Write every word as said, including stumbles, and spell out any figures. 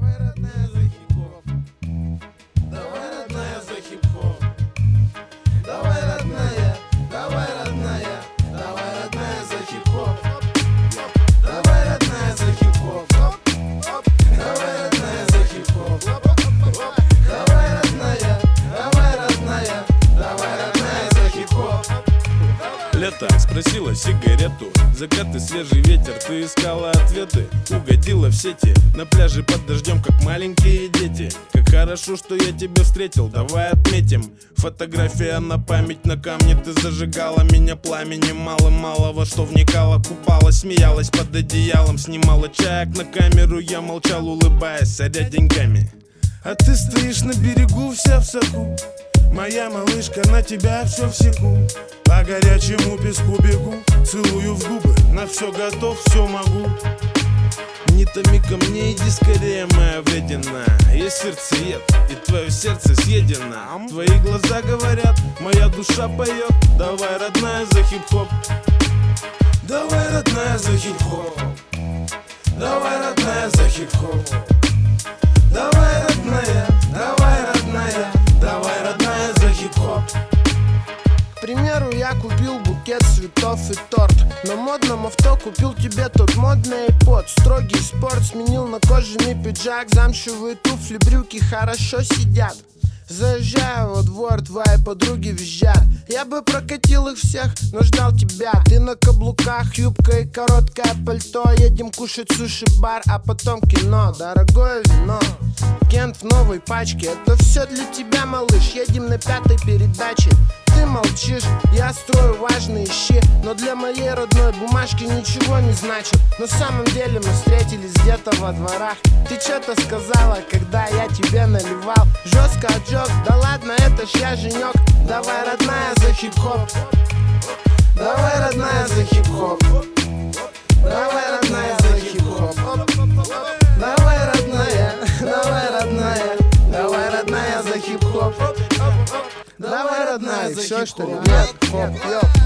Давай, родная, за хип-хоп. Давай, родная, за хип-хоп. Давай, родная, давай, родная, давай, родная, за хип-хоп. Давай, родная, за хип-хоп. Давай, родная, за хип-хоп. Давай, родная, давай, родная, давай, родная, за хип-хоп. Лето спросила сигарету, закат и свежий ветер, ты искала ответы. Угодила в сети, на пляже под дождем, как маленькие дети. Как хорошо, что я тебя встретил, давай отметим. Фотография на память, на камне ты зажигала меня пламенем. Мало-мало во что вникала, купалась, смеялась под одеялом. Снимала чаек на камеру, я молчал, улыбаясь, соря деньгами. А ты стоишь на берегу, вся в соку. Моя малышка, на тебя все в секу. По горячему песку бегу, целую в губы, на все готов, все могу. Не томи ко мне, иди скорее, моя вредина. Я сердцеед, и твое сердце съедено. Твои глаза говорят, моя душа поет. Давай, родная, за хип-хоп. Давай, родная, за хип-хоп. Давай, родная, за хип-хоп. Давай, родная, давай, родная, давай, родная, за хип-хоп. К примеру, я купил букет цветов и торт. На модном авто купил тебе тот модный iPod. Строгий спорт сменил на кожаный пиджак. Замшевые туфли, брюки хорошо сидят. Заезжаю во двор, твои подруги визжат. Я бы прокатил их всех, но ждал тебя. Ты на каблуках, юбка и короткое пальто. Едем кушать суши-бар, а потом кино. Дорогое вино, Кент в новой пачке. Это все для тебя, малыш, едем на пятой передаче. Ты молчишь, я строю важные щи. Но для моей родной бумажки ничего не значит. На самом деле мы встретились где-то во дворах. Ты что-то сказала, когда я тебе наливал. Жестко отжег, да ладно, это ж я женек. Давай, родная, за хип-хоп. Давай, родная, за хип-хоп. Давай, родная, за хип-хоп. Давай, родная, давай, родная, давай, родная, за хип-хоп. Давай, родная, за Все, что ли? хип-хоп. Нет, хоп, йоп.